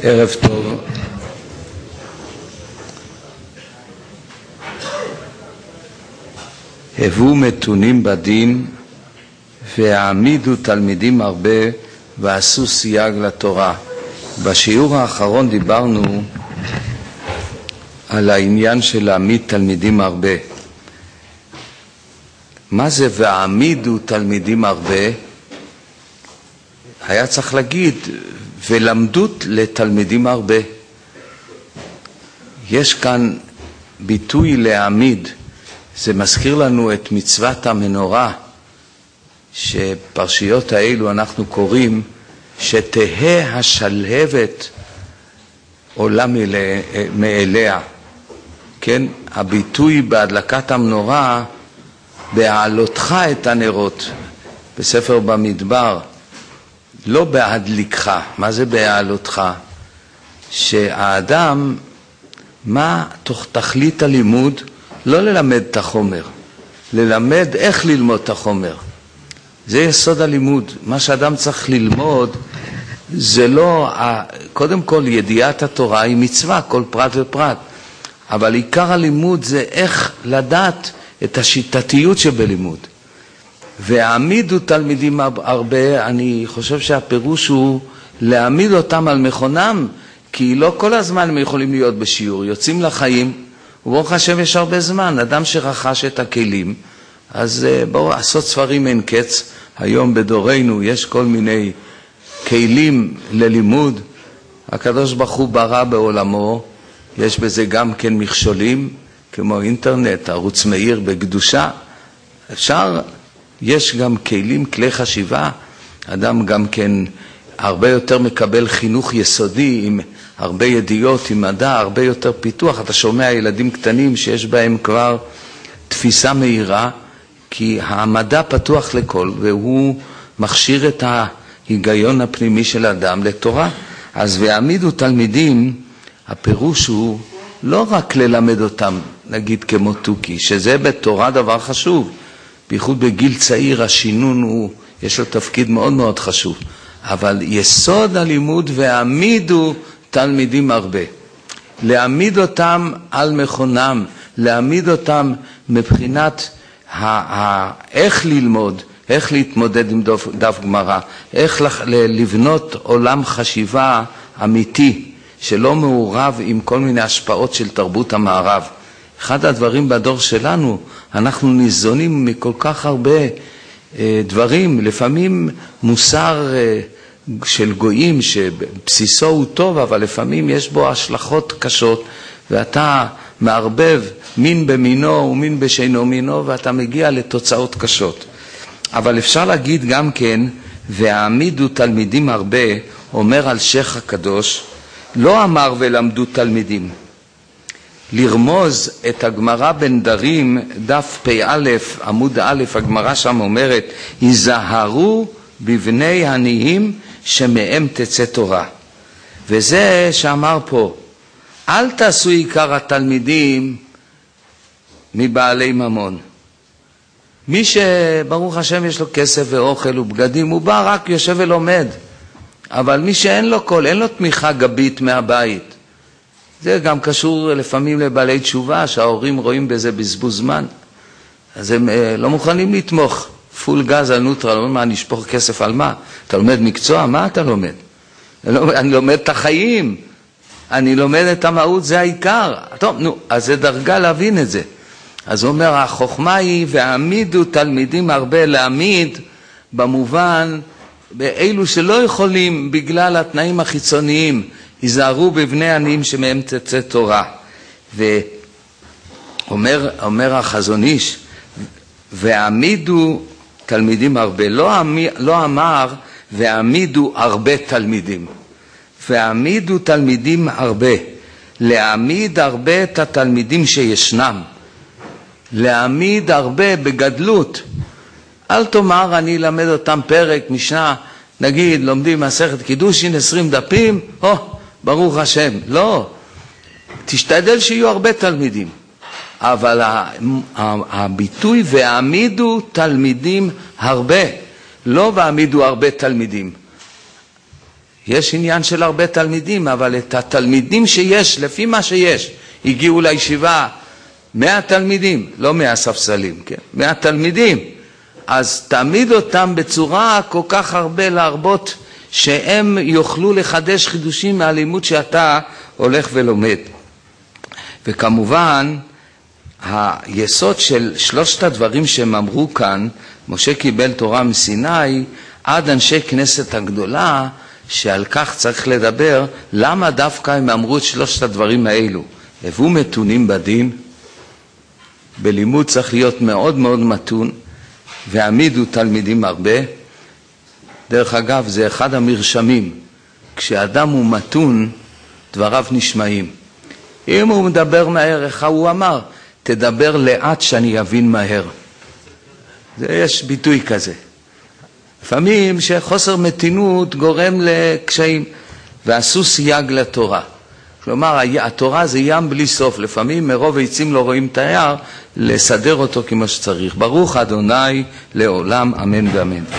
ערב טוב. הבו מתונים בדין והעמידו תלמידים הרבה ועשו סייג לתורה. בשיעור האחרון דיברנו על העניין של להעמיד תלמידים הרבה. מה זה והעמידו תלמידים הרבה? היה צריך להגיד ולמדו לתלמידים הרבה. יש כאן ביטוי להעמיד. זה מזכיר לנו את מצוות המנורה, שפרשיות האלו אנחנו קוראים שתהה השלהבת עולה מאליה. כן, הביטוי בהדלקת המנורה, בהעלותך את הנרות, בספר במדבר, לא בהדליקך. מה זה בהעלותך? שהאדם, מה תכלית הלימוד? לא ללמד את החומר, ללמד איך ללמוד את החומר. זה יסוד הלימוד. מה שאדם צריך ללמוד זה לא, קודם כל ידיעת התורה היא מצווה, כל פרט ופרט, אבל עיקר הלימוד זה איך לדעת את השיטתיות שבלימוד. והעמידו תלמידים הרבה, אני חושב שהפירוש הוא להעמיד אותם על מכונם, כי לא כל הזמן הם יכולים להיות בשיעור, יוצאים לחיים, וברוך השם יש הרבה זמן. אדם שרכש את הכלים, אז בואו לעשות ספרים אין קץ. היום בדורנו יש כל מיני כלים ללימוד. הקדוש ברוך הוא ברא בעולמו, יש בזה גם כן מכשולים, כמו אינטרנט, ערוץ מאיר בקדושה. יש גם כלים, כלי חשיבה. אדם גם כן הרבה יותר מקבל חינוך יסודי עם הרבה ידיעות, עם מדע, הרבה יותר פיתוח. אתה שומע ילדים קטנים שיש בהם כבר תפיסה מהירה, כי המדע פתוח לכל, והוא מכשיר את ההיגיון הפנימי של האדם לתורה. אז והעמידו תלמידים, הפירוש הוא לא רק ללמד אותם, נגיד כמו תוקי, שזה בתורה דבר חשוב. בייחוד בגיל צעיר השינון הוא, יש לו תפקיד מאוד מאוד חשוב. אבל יסוד הלימוד והעמידו תלמידים הרבה. להעמיד אותם על מכונם, להעמיד אותם מבחינת איך ללמוד, איך להתמודד עם דף גמרא, איך לבנות עולם חשיבה אמיתי, שלא מעורב עם כל מיני השפעות של תרבות המערב. אחד הדברים בדור שלנו, אנחנו ניזונים מכל כך הרבה דברים, לפעמים מוסר של גויים שבסיסו הוא טוב, אבל לפעמים יש בו השלכות קשות, ואתה מערבב מין במינו ומין בשאינו מינו, ואתה מגיע לתוצאות קשות. אבל אפשר להגיד גם כן, והעמידו תלמידים הרבה, אומר על שייח הקדוש, לא אמר ולמדו תלמידים. לרמוז את הגמרא בנדרים, דף פ"א, עמוד א', הגמרא שם אומרת, היזהרו בבני עניים שמהם תצא תורה. וזה שאמר פה, אל תעשו עיקר התלמידים מבעלי ממון. מי שברוך השם יש לו כסף ואוכל ובגדים, הוא בא רק יושב ולומד. אבל מי שאין לו קול, אין לו תמיכה גבית מהבית. זה גם קשור לפעמים לבעלי תשובה, שההורים רואים בזה בזבוז זמן. אז הם לא מוכנים לתמוך. פול גז על נוטרל, מה, נשפוך כסף על מה? אתה לומד מקצוע? מה אתה לומד? אני לומד את החיים. אני לומד את המהות, זה העיקר. טוב, נו, אז זה דרגה להבין את זה. אז הוא אומר, החוכמה היא, והעמידו תלמידים הרבה, להעמיד במובן, באלו שלא יכולים בגלל התנאים החיצוניים, היזהרו בבני עניים שמהם תצא תורה. ואומר החזון איש, והעמידו תלמידים הרבה, לא אמר והעמידו הרבה תלמידים. והעמידו תלמידים הרבה, להעמיד הרבה את התלמידים שישנם, להעמיד הרבה בגדלות. אל תאמר אני אלמד אותם פרק משנה, נגיד לומדים מסכת קידושין 20 דפים, ברוך השם. לא, תשתדל שיהיו הרבה תלמידים, אבל הביטוי והעמידו תלמידים הרבה, לא והעמידו הרבה תלמידים. יש עניין של הרבה תלמידים, אבל את התלמידים שיש, לפי מה שיש, הגיעו לישיבה 100 תלמידים, לא 100 ספסלים, כן? 100 תלמידים, אז תעמיד אותם בצורה כל כך הרבה להרבות, שהם יוכלו לחדש חידושים מהלימוד שאתה הולך ולומד. וכמובן, היסוד של שלושת הדברים שהם אמרו כאן, משה קיבל תורה מסיני, עד אנשי כנסת הגדולה, שעל כך צריך לדבר, למה דווקא הם אמרו את שלושת הדברים האלו? הבאו מתונים בדין, בלימוד צריך להיות מאוד מאוד מתון, והעמידו תלמידים הרבה. דרך אגב, זה אחד המרשמים, כשאדם הוא מתון, דבריו נשמעים. אם הוא מדבר מהר, איך הוא אמר? תדבר לאט שאני אבין מהר. יש ביטוי כזה. לפעמים שחוסר מתינות גורם לקשיים, ועשו סייג לתורה. כלומר, התורה זה ים בלי סוף. לפעמים מרוב עצים לא רואים את היער, לסדר אותו כמו שצריך. ברוך אדוני לעולם, אמן ואמן.